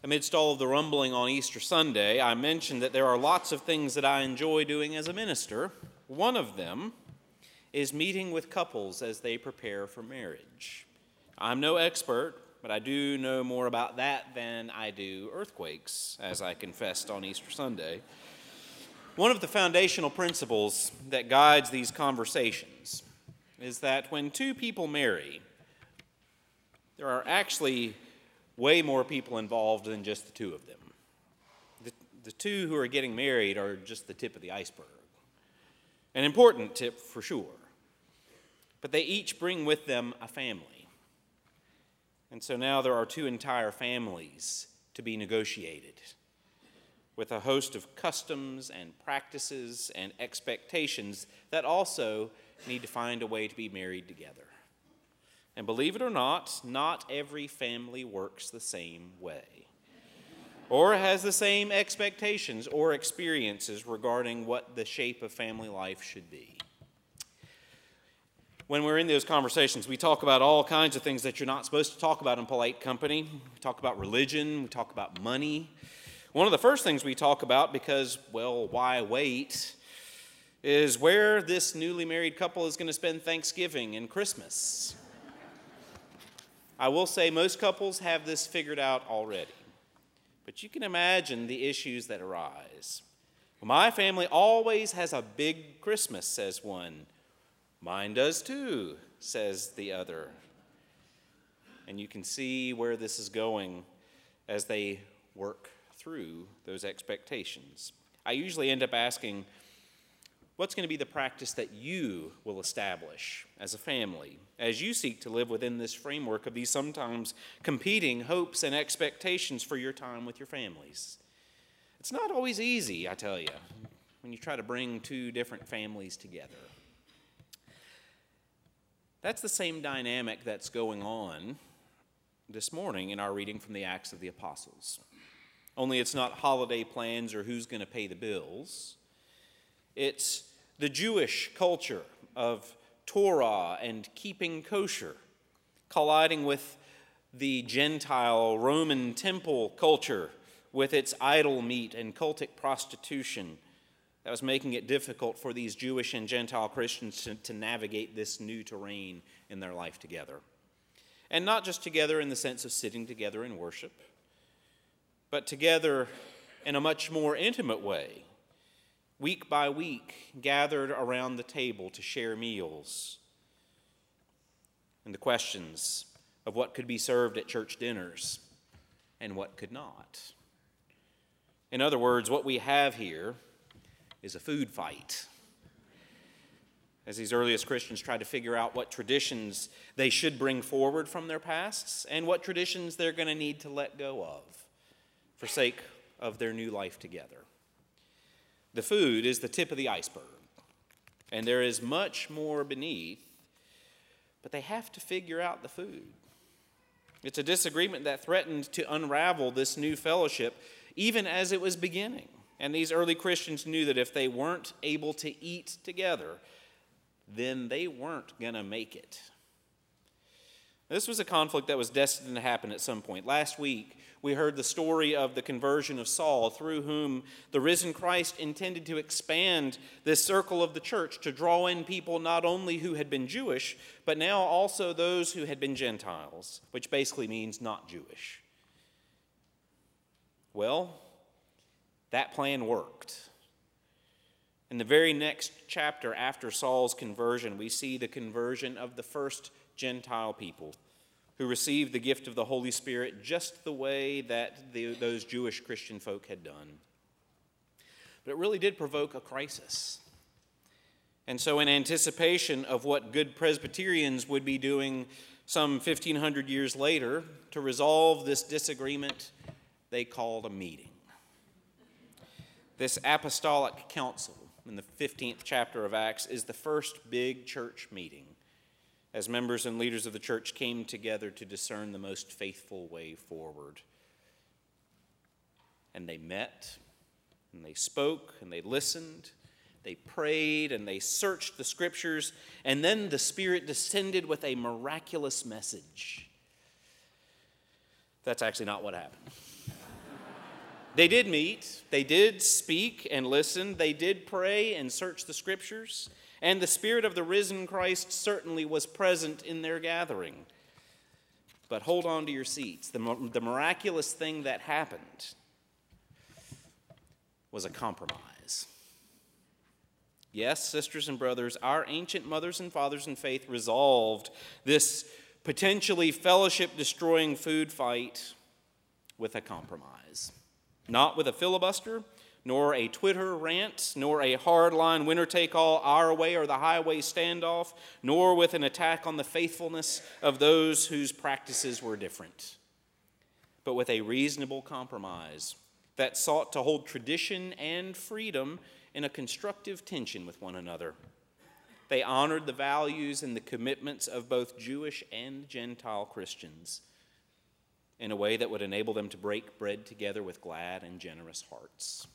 Amidst all of the rumbling on Easter Sunday, I mentioned that there are lots of things that I enjoy doing as a minister. One of them is meeting with couples as they prepare for marriage. I'm no expert, but I do know more about that than I do earthquakes, as I confessed on Easter Sunday. One of the foundational principles that guides these conversations is that when two people marry, there are actually way more people involved than just the two of them. The two who are getting married are just the tip of the iceberg. An important tip for sure. But they each bring with them a family. And so now there are two entire families to be negotiated, with a host of customs and practices and expectations that also need to find a way to be married together. And believe it or not every family works the same way, or has the same expectations or experiences regarding what the shape of family life should be. When we're in those conversations, we talk about all kinds of things that you're not supposed to talk about in polite company. We talk about religion, we talk about money. One of the first things we talk about, because, well, why wait, is where this newly married couple is going to spend Thanksgiving and Christmas. I will say most couples have this figured out already, but you can imagine the issues that arise. My family always has a big Christmas, says one. Mine does too, says the other. And you can see where this is going as they work through those expectations. I usually end up asking, what's going to be the practice that you will establish as a family as you seek to live within this framework of these sometimes competing hopes and expectations for your time with your families? It's not always easy, I tell you, when you try to bring two different families together. That's the same dynamic that's going on this morning in our reading from the Acts of the Apostles. Only it's not holiday plans or who's going to pay the bills. It's the Jewish culture of Torah and keeping kosher, colliding with the Gentile Roman temple culture with its idol meat and cultic prostitution that was making it difficult for these Jewish and Gentile Christians to navigate this new terrain in their life together. And not just together in the sense of sitting together in worship, but together in a much more intimate way, week by week, gathered around the table to share meals and the questions of what could be served at church dinners and what could not. In other words, what we have here is a food fight. As these earliest Christians tried to figure out what traditions they should bring forward from their pasts and what traditions they're going to need to let go of for sake of their new life together. The food is the tip of the iceberg, and there is much more beneath, but they have to figure out the food. It's a disagreement that threatened to unravel this new fellowship even as it was beginning. And these early Christians knew that if they weren't able to eat together, then they weren't going to make it. This was a conflict that was destined to happen at some point. Last week, we heard the story of the conversion of Saul, through whom the risen Christ intended to expand this circle of the church to draw in people not only who had been Jewish, but now also those who had been Gentiles, which basically means not Jewish. Well, that plan worked. In the very next chapter after Saul's conversion, we see the conversion of the first Gentile people who received the gift of the Holy Spirit just the way that those Jewish Christian folk had done. But it really did provoke a crisis. And so in anticipation of what good Presbyterians would be doing some 1,500 years later to resolve this disagreement, they called a meeting. This apostolic council in the 15th chapter of Acts is the first big church meeting as members and leaders of the church came together to discern the most faithful way forward. And they met, and they spoke, and they listened, they prayed, and they searched the Scriptures, and then the Spirit descended with a miraculous message. That's actually not what happened. They did meet, they did speak and listen, they did pray and search the Scriptures, and the Spirit of the risen Christ certainly was present in their gathering. But hold on to your seats. The miraculous thing that happened was a compromise. Yes, sisters and brothers, our ancient mothers and fathers in faith resolved this potentially fellowship-destroying food fight with a compromise. Not with a filibuster, nor a Twitter rant, nor a hardline winner-take-all our way or the highway standoff, nor with an attack on the faithfulness of those whose practices were different, but with a reasonable compromise that sought to hold tradition and freedom in a constructive tension with one another. They honored the values and the commitments of both Jewish and Gentile Christians in a way that would enable them to break bread together with glad and generous hearts.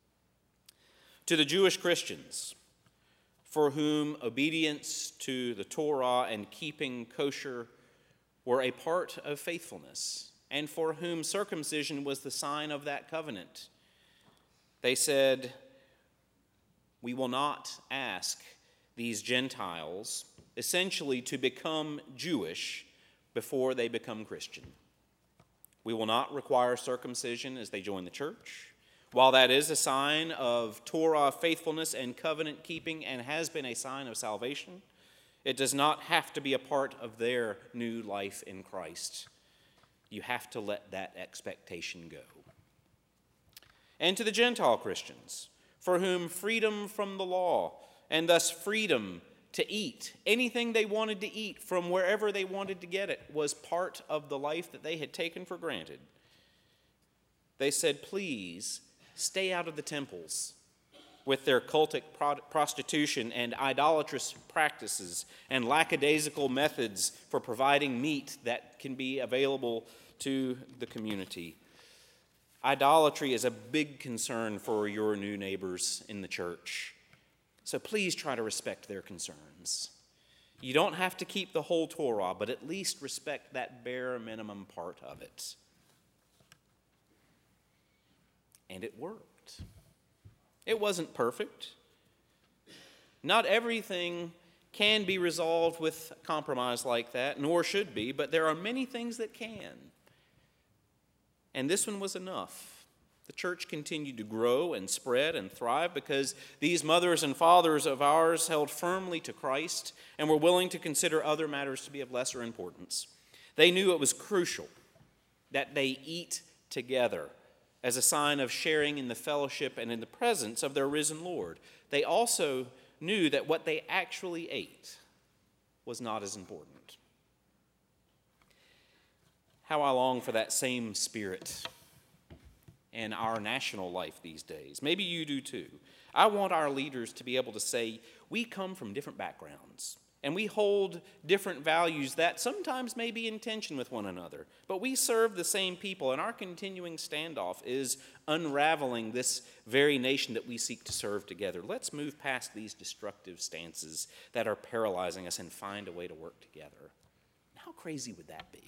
To the Jewish Christians, for whom obedience to the Torah and keeping kosher were a part of faithfulness, and for whom circumcision was the sign of that covenant, they said, "We will not ask these Gentiles essentially to become Jewish before they become Christian. We will not require circumcision as they join the church. While that is a sign of Torah faithfulness and covenant keeping and has been a sign of salvation, it does not have to be a part of their new life in Christ. You have to let that expectation go." And to the Gentile Christians, for whom freedom from the law, and thus freedom to eat anything they wanted to eat from wherever they wanted to get it, was part of the life that they had taken for granted. They said, "Please stay out of the temples with their cultic prostitution and idolatrous practices and lackadaisical methods for providing meat that can be available to the community. Idolatry is a big concern for your new neighbors in the church. So please try to respect their concerns. You don't have to keep the whole Torah, but at least respect that bare minimum part of it." And it worked. It wasn't perfect. Not everything can be resolved with compromise like that, nor should be, but there are many things that can. And this one was enough. The church continued to grow and spread and thrive because these mothers and fathers of ours held firmly to Christ and were willing to consider other matters to be of lesser importance. They knew it was crucial that they eat together as a sign of sharing in the fellowship and in the presence of their risen Lord. They also knew that what they actually ate was not as important. How I long for that same spirit in our national life these days. Maybe you do too. I want our leaders to be able to say, we come from different backgrounds, and we hold different values that sometimes may be in tension with one another, but we serve the same people, and our continuing standoff is unraveling this very nation that we seek to serve together. Let's move past these destructive stances that are paralyzing us and find a way to work together. How crazy would that be?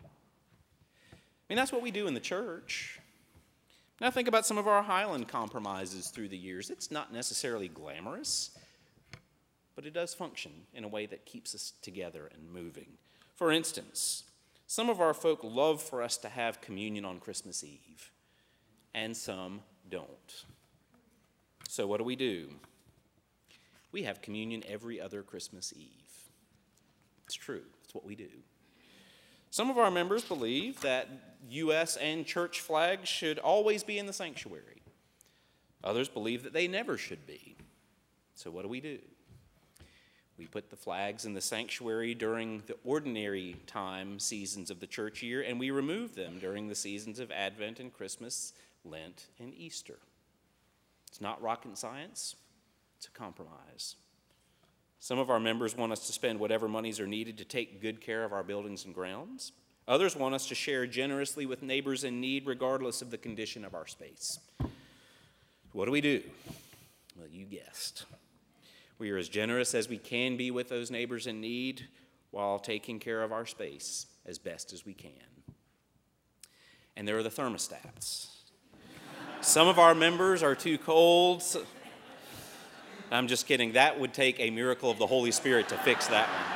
I mean, that's what we do in the church. Now think about some of our Highland compromises through the years. It's not necessarily glamorous, but it does function in a way that keeps us together and moving. For instance, some of our folk love for us to have communion on Christmas Eve, and some don't. So what do? We have communion every other Christmas Eve. It's true. It's what we do. Some of our members believe that U.S. and church flags should always be in the sanctuary. Others believe that they never should be. So what do? We put the flags in the sanctuary during the ordinary time seasons of the church year, and we remove them during the seasons of Advent and Christmas, Lent, and Easter. It's not rocket science. It's a compromise. Some of our members want us to spend whatever monies are needed to take good care of our buildings and grounds. Others want us to share generously with neighbors in need, regardless of the condition of our space. What do? Well, you guessed. We are as generous as we can be with those neighbors in need while taking care of our space as best as we can. And there are the thermostats. Some of our members are too cold. I'm just kidding. That would take a miracle of the Holy Spirit to fix that one.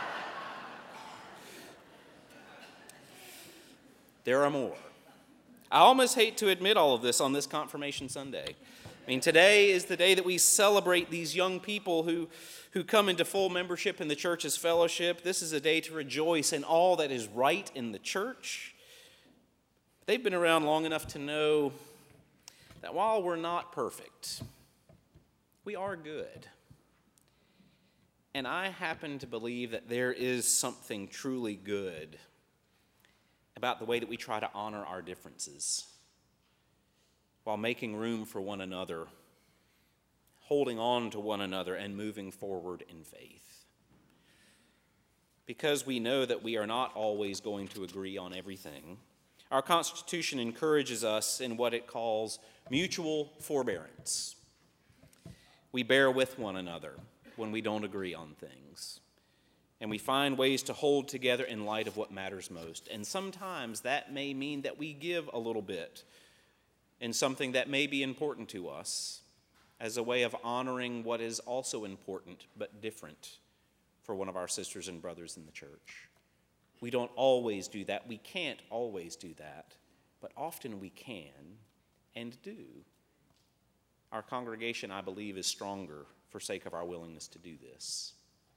There are more. I almost hate to admit all of this on this Confirmation Sunday. I mean, today is the day that we celebrate these young people who come into full membership in the church's fellowship. This is a day to rejoice in all that is right in the church. They've been around long enough to know that while we're not perfect, we are good. And I happen to believe that there is something truly good about the way that we try to honor our differences while making room for one another, holding on to one another, and moving forward in faith. Because we know that we are not always going to agree on everything, our Constitution encourages us in what it calls mutual forbearance. We bear with one another when we don't agree on things. And we find ways to hold together in light of what matters most. And sometimes that may mean that we give a little bit in something that may be important to us as a way of honoring what is also important but different for one of our sisters and brothers in the church. We don't always do that. We can't always do that. But often we can and do. Our congregation, I believe, is stronger for sake of our willingness to do this.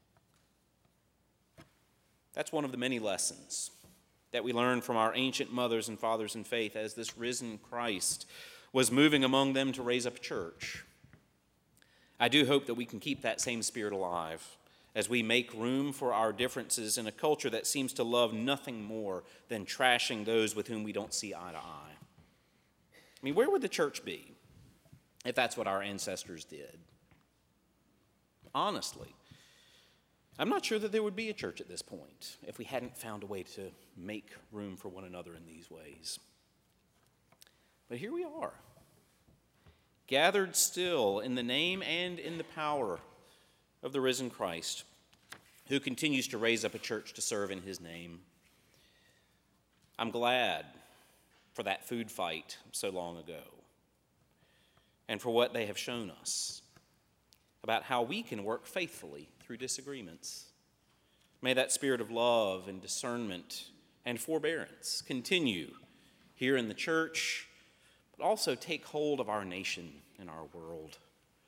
That's one of the many lessons that we learn from our ancient mothers and fathers in faith as this risen Christ was moving among them to raise up a church. I do hope that we can keep that same spirit alive as we make room for our differences in a culture that seems to love nothing more than trashing those with whom we don't see eye to eye. I mean, where would the church be if that's what our ancestors did? Honestly, I'm not sure that there would be a church at this point if we hadn't found a way to make room for one another in these ways. But here we are, gathered still in the name and in the power of the risen Christ, who continues to raise up a church to serve in his name. I'm glad for that food fight so long ago and for what they have shown us about how we can work faithfully through disagreements. May that spirit of love and discernment and forbearance continue here in the church, but also take hold of our nation and our world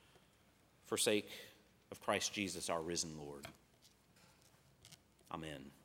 for sake of Christ Jesus, our risen Lord. Amen.